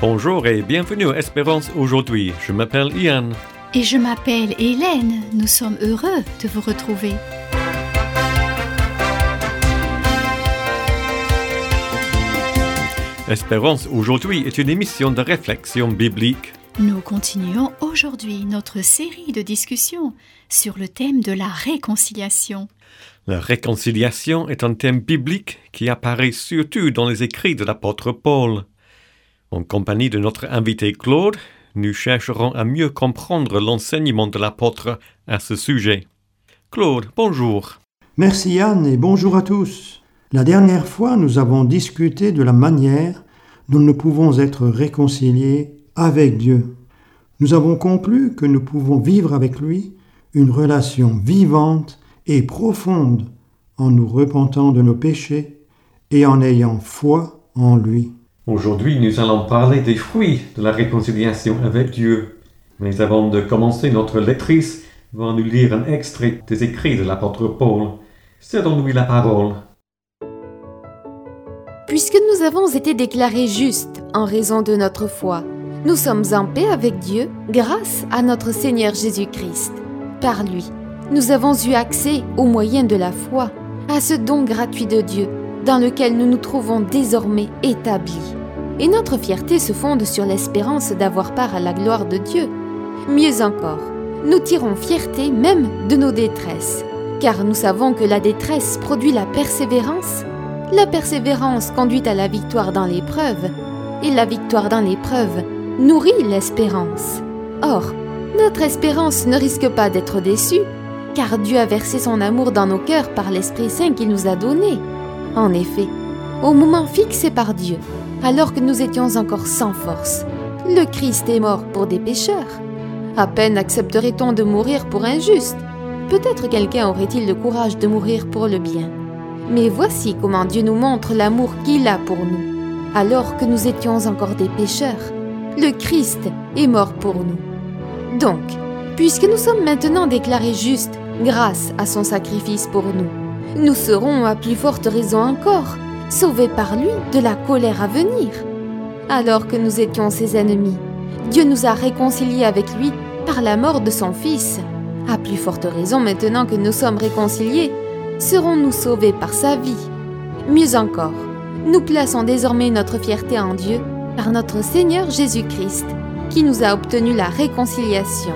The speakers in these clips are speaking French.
Bonjour et bienvenue à Espérance aujourd'hui. Je m'appelle Ian. Et je m'appelle Hélène. Nous sommes heureux de vous retrouver. Espérance aujourd'hui est une émission de réflexion biblique. Nous continuons aujourd'hui notre série de discussions sur le thème de la réconciliation. La réconciliation est un thème biblique qui apparaît surtout dans les écrits de l'apôtre Paul. En compagnie de notre invité Claude, nous chercherons à mieux comprendre l'enseignement de l'apôtre à ce sujet. Claude, bonjour. Merci Yann et bonjour à tous. La dernière fois, nous avons discuté de la manière dont nous pouvons être réconciliés avec Dieu. Nous avons conclu que nous pouvons vivre avec lui une relation vivante et profonde en nous repentant de nos péchés et en ayant foi en lui. Aujourd'hui, nous allons parler des fruits de la réconciliation avec Dieu. Mais avant de commencer, notre lectrice va nous lire un extrait des écrits de l'apôtre Paul. Cédons-lui la parole. Puisque nous avons été déclarés justes en raison de notre foi, nous sommes en paix avec Dieu grâce à notre Seigneur Jésus-Christ. Par lui, nous avons eu accès, au moyen de la foi, à ce don gratuit de Dieu, dans lequel nous nous trouvons désormais établis. Et notre fierté se fonde sur l'espérance d'avoir part à la gloire de Dieu. Mieux encore, nous tirons fierté même de nos détresses, car nous savons que la détresse produit la persévérance conduit à la victoire dans l'épreuve, et la victoire dans l'épreuve nourrit l'espérance. Or, notre espérance ne risque pas d'être déçue, car Dieu a versé son amour dans nos cœurs par l'Esprit Saint qu'il nous a donné. En effet, au moment fixé par Dieu, alors que nous étions encore sans force, le Christ est mort pour des pécheurs. À peine accepterait-on de mourir pour un juste. Peut-être quelqu'un aurait-il le courage de mourir pour le bien. Mais voici comment Dieu nous montre l'amour qu'il a pour nous. Alors que nous étions encore des pécheurs, le Christ est mort pour nous. Donc, puisque nous sommes maintenant déclarés justes grâce à son sacrifice pour nous, nous serons, à plus forte raison encore, sauvés par lui de la colère à venir. Alors que nous étions ses ennemis, Dieu nous a réconciliés avec lui par la mort de son Fils. À plus forte raison, maintenant que nous sommes réconciliés, serons-nous sauvés par sa vie. Mieux encore, nous plaçons désormais notre fierté en Dieu par notre Seigneur Jésus-Christ, qui nous a obtenu la réconciliation.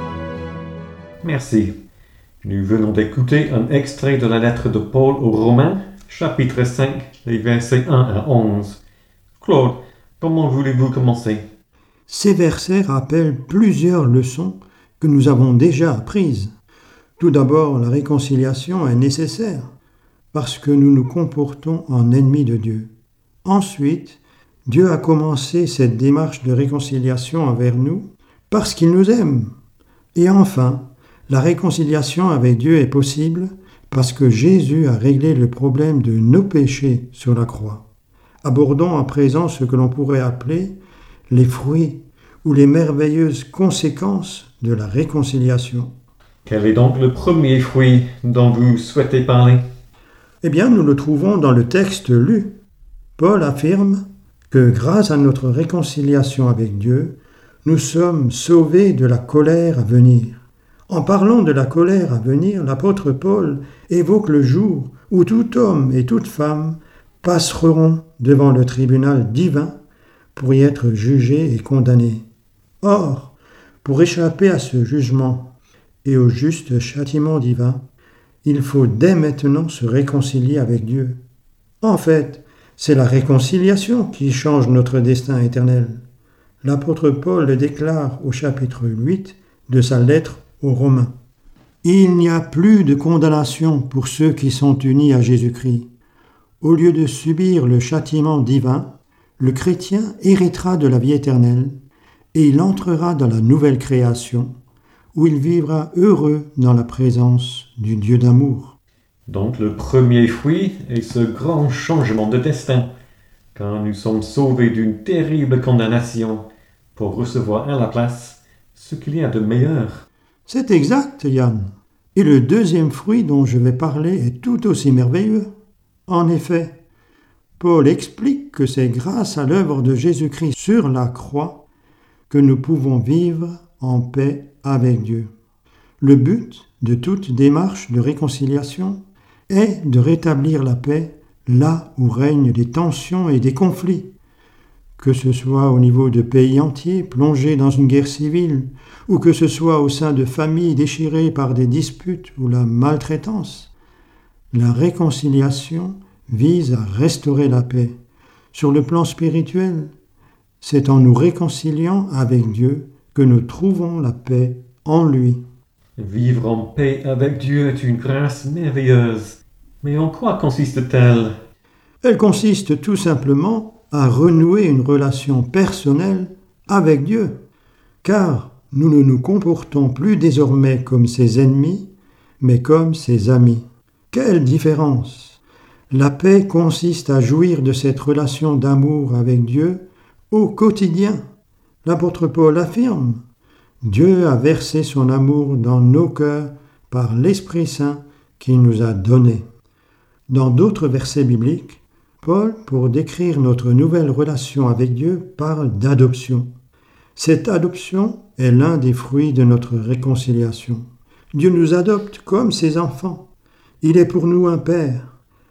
Merci. Nous venons d'écouter un extrait de la lettre de Paul aux Romains, chapitre 5, les versets 1 à 11. Claude, comment voulez-vous commencer? Ces versets rappellent plusieurs leçons que nous avons déjà apprises. Tout d'abord, la réconciliation est nécessaire parce que nous nous comportons en ennemis de Dieu. Ensuite, Dieu a commencé cette démarche de réconciliation envers nous parce qu'il nous aime. Et enfin, la réconciliation avec Dieu est possible parce que Jésus a réglé le problème de nos péchés sur la croix. Abordons à présent ce que l'on pourrait appeler les fruits ou les merveilleuses conséquences de la réconciliation. Quel est donc le premier fruit dont vous souhaitez parler? Eh bien, nous le trouvons dans le texte lu. Paul affirme que grâce à notre réconciliation avec Dieu, nous sommes sauvés de la colère à venir. En parlant de la colère à venir, l'apôtre Paul évoque le jour où tout homme et toute femme passeront devant le tribunal divin pour y être jugés et condamnés. Or, pour échapper à ce jugement et au juste châtiment divin, il faut dès maintenant se réconcilier avec Dieu. En fait, c'est la réconciliation qui change notre destin éternel. L'apôtre Paul le déclare au chapitre 8 de sa lettre aux Romains. Il n'y a plus de condamnation pour ceux qui sont unis à Jésus-Christ. Au lieu de subir le châtiment divin, le chrétien héritera de la vie éternelle et il entrera dans la nouvelle création où il vivra heureux dans la présence du Dieu d'amour. Donc le premier fruit est ce grand changement de destin, car nous sommes sauvés d'une terrible condamnation pour recevoir à la place ce qu'il y a de meilleur. C'est exact, Yann. Et le deuxième fruit dont je vais parler est tout aussi merveilleux. En effet, Paul explique que c'est grâce à l'œuvre de Jésus-Christ sur la croix que nous pouvons vivre en paix avec Dieu. Le but de toute démarche de réconciliation est de rétablir la paix là où règnent des tensions et des conflits, que ce soit au niveau de pays entiers plongés dans une guerre civile, ou que ce soit au sein de familles déchirées par des disputes ou la maltraitance. La réconciliation vise à restaurer la paix. Sur le plan spirituel, c'est en nous réconciliant avec Dieu que nous trouvons la paix en lui. Vivre en paix avec Dieu est une grâce merveilleuse. Mais en quoi consiste-t-elle ? Elle consiste tout simplement à renouer une relation personnelle avec Dieu, car nous ne nous comportons plus désormais comme ses ennemis, mais comme ses amis. Quelle différence ! La paix consiste à jouir de cette relation d'amour avec Dieu au quotidien. L'apôtre Paul affirme « Dieu a versé son amour dans nos cœurs par l'Esprit Saint qu'il nous a donné ». Dans d'autres versets bibliques, Paul, pour décrire notre nouvelle relation avec Dieu, parle d'adoption. Cette adoption est l'un des fruits de notre réconciliation. Dieu nous adopte comme ses enfants. Il est pour nous un Père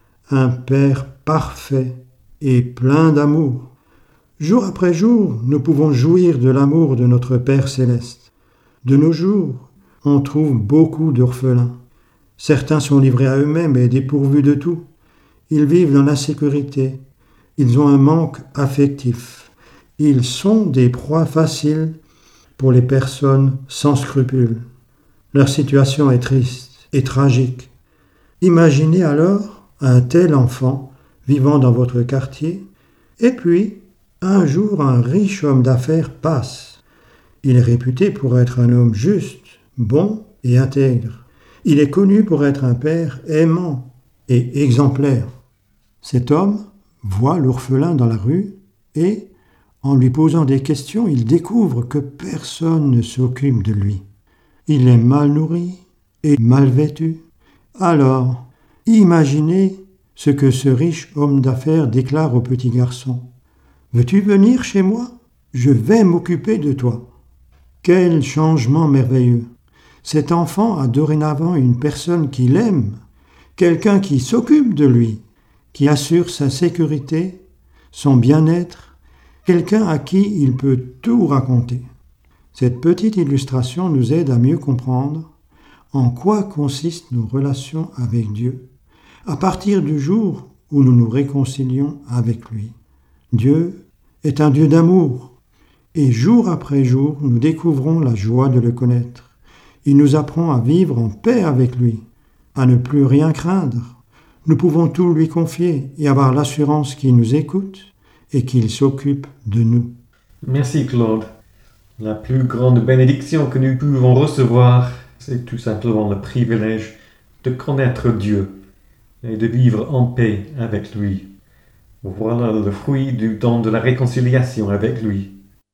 parfait et plein d'amour. Jour après jour, nous pouvons jouir de l'amour de notre Père céleste. De nos jours, on trouve beaucoup d'orphelins. Certains sont livrés à eux-mêmes et dépourvus de tout. Ils vivent dans l'insécurité. Ils ont un manque affectif. Ils sont des proies faciles pour les personnes sans scrupules. Leur situation est triste et tragique. Imaginez alors un tel enfant vivant dans votre quartier, et puis, un jour, un riche homme d'affaires passe. Il est réputé pour être un homme juste, bon et intègre. Il est connu pour être un père aimant et exemplaire. Cet homme voit l'orphelin dans la rue et, en lui posant des questions, il découvre que personne ne s'occupe de lui. Il est mal nourri et mal vêtu. Alors, imaginez ce que ce riche homme d'affaires déclare au petit garçon. « Veux-tu venir chez moi ? Je vais m'occuper de toi. » Quel changement merveilleux ! Cet enfant a dorénavant une personne qui l'aime, quelqu'un qui s'occupe de lui, qui assure sa sécurité, son bien-être, quelqu'un à qui il peut tout raconter. Cette petite illustration nous aide à mieux comprendre en quoi consistent nos relations avec Dieu, à partir du jour où nous nous réconcilions avec lui. Dieu est un Dieu d'amour, et jour après jour, nous découvrons la joie de le connaître. Il nous apprend à vivre en paix avec lui, à ne plus rien craindre. Nous pouvons tout lui confier et avoir l'assurance qu'il nous écoute et qu'il s'occupe de nous. Merci Claude. La plus grande bénédiction que nous pouvons recevoir, c'est tout simplement le privilège de connaître Dieu et de vivre en paix avec lui. Voilà le fruit du don de la réconciliation avec lui.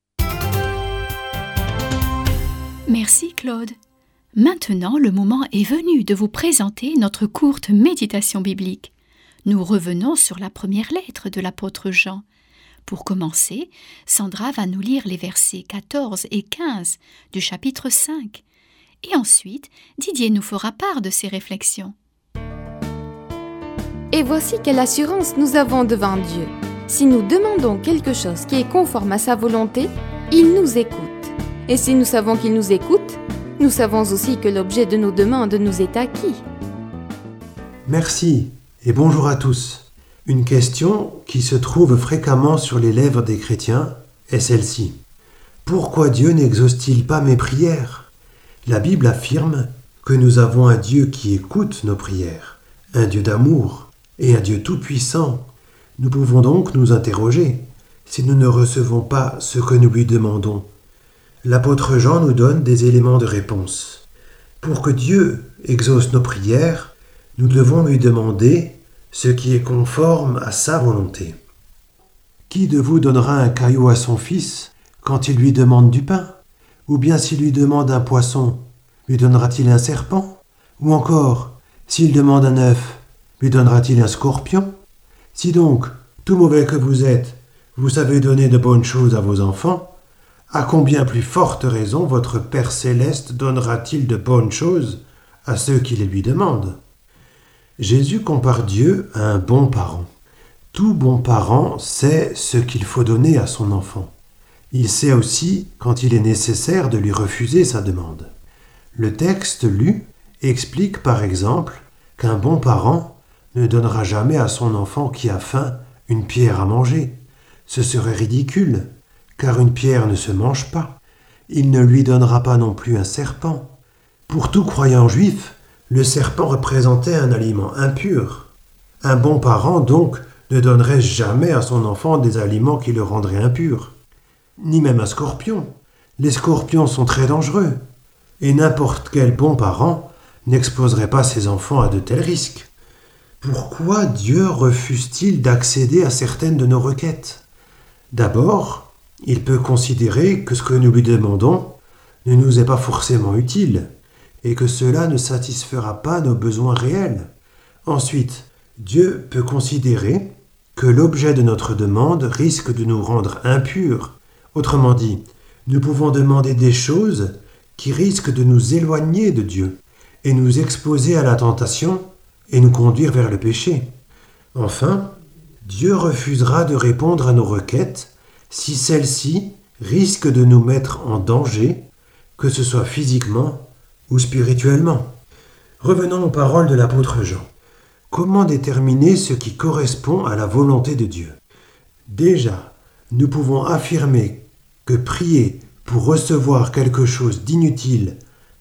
Merci Claude. Maintenant, le moment est venu de vous présenter notre courte méditation biblique. Nous revenons sur la première lettre de l'apôtre Jean. Pour commencer, Sandra va nous lire les versets 14 et 15 du chapitre 5. Et ensuite, Didier nous fera part de ses réflexions. Et voici quelle assurance nous avons devant Dieu. Si nous demandons quelque chose qui est conforme à sa volonté, il nous écoute. Et si nous savons qu'il nous écoute, nous savons aussi que l'objet de nos demandes nous est acquis. Merci et bonjour à tous. Une question qui se trouve fréquemment sur les lèvres des chrétiens est celle-ci. Pourquoi Dieu n'exauce-t-il pas mes prières ? La Bible affirme que nous avons un Dieu qui écoute nos prières, un Dieu d'amour et un Dieu tout-puissant. Nous pouvons donc nous interroger si nous ne recevons pas ce que nous lui demandons. L'apôtre Jean nous donne des éléments de réponse. Pour que Dieu exauce nos prières, nous devons lui demander ce qui est conforme à sa volonté. Qui de vous donnera un caillou à son fils quand il lui demande du pain ? Ou bien s'il lui demande un poisson, lui donnera-t-il un serpent ? Ou encore, s'il demande un œuf, lui donnera-t-il un scorpion ? Si donc tout mauvais que vous êtes, vous savez donner de bonnes choses à vos enfants, à combien plus forte raison votre Père céleste donnera-t-il de bonnes choses à ceux qui les lui demandent? Jésus compare Dieu à un bon parent. Tout bon parent sait ce qu'il faut donner à son enfant. Il sait aussi quand il est nécessaire de lui refuser sa demande. Le texte lu explique par exemple qu'un bon parent ne donnera jamais à son enfant qui a faim une pierre à manger. Ce serait ridicule, car une pierre ne se mange pas. Il ne lui donnera pas non plus un serpent. Pour tout croyant juif, le serpent représentait un aliment impur. Un bon parent, donc, ne donnerait jamais à son enfant des aliments qui le rendraient impur. Ni même un scorpion. Les scorpions sont très dangereux. Et n'importe quel bon parent n'exposerait pas ses enfants à de tels risques. Pourquoi Dieu refuse-t-il d'accéder à certaines de nos requêtes? D'abord, il peut considérer que ce que nous lui demandons ne nous est pas forcément utile et que cela ne satisfera pas nos besoins réels. Ensuite, Dieu peut considérer que l'objet de notre demande risque de nous rendre impurs. Autrement dit, nous pouvons demander des choses qui risquent de nous éloigner de Dieu et nous exposer à la tentation et nous conduire vers le péché. Enfin, Dieu refusera de répondre à nos requêtes si celles-ci risquent de nous mettre en danger, que ce soit physiquement ou spirituellement. Revenons aux paroles de l'apôtre Jean. Comment déterminer ce qui correspond à la volonté de Dieu? Déjà, nous pouvons affirmer que prier pour recevoir quelque chose d'inutile,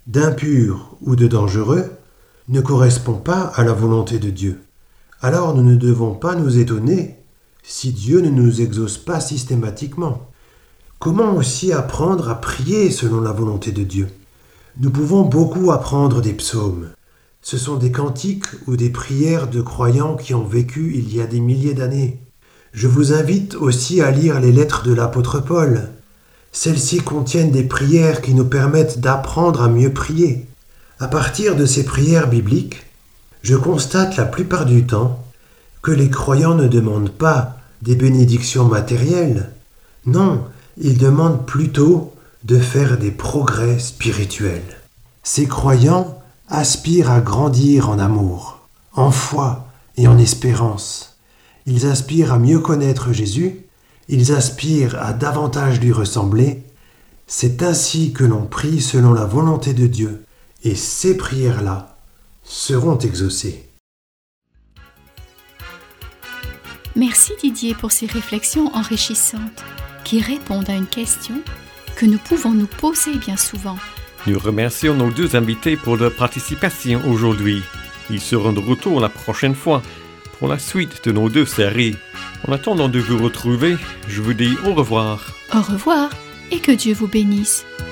d'impur ou de dangereux ne correspond pas à la volonté de Dieu. Alors nous ne devons pas nous étonner si Dieu ne nous exauce pas systématiquement. Comment aussi apprendre à prier selon la volonté de Dieu? Nous pouvons beaucoup apprendre des psaumes. Ce sont des cantiques ou des prières de croyants qui ont vécu il y a des milliers d'années. Je vous invite aussi à lire les lettres de l'apôtre Paul. Celles-ci contiennent des prières qui nous permettent d'apprendre à mieux prier. À partir de ces prières bibliques, je constate la plupart du temps que les croyants ne demandent pas des bénédictions matérielles. Non, ils demandent plutôt de faire des progrès spirituels. Ces croyants aspirent à grandir en amour, en foi et en espérance. Ils aspirent à mieux connaître Jésus, ils aspirent à davantage lui ressembler. C'est ainsi que l'on prie selon la volonté de Dieu, et ces prières-là seront exaucées. Merci Didier pour ces réflexions enrichissantes qui répondent à une question que nous pouvons nous poser bien souvent. Nous remercions nos deux invités pour leur participation aujourd'hui. Ils seront de retour la prochaine fois pour la suite de nos deux séries. En attendant de vous retrouver, je vous dis au revoir. Au revoir et que Dieu vous bénisse.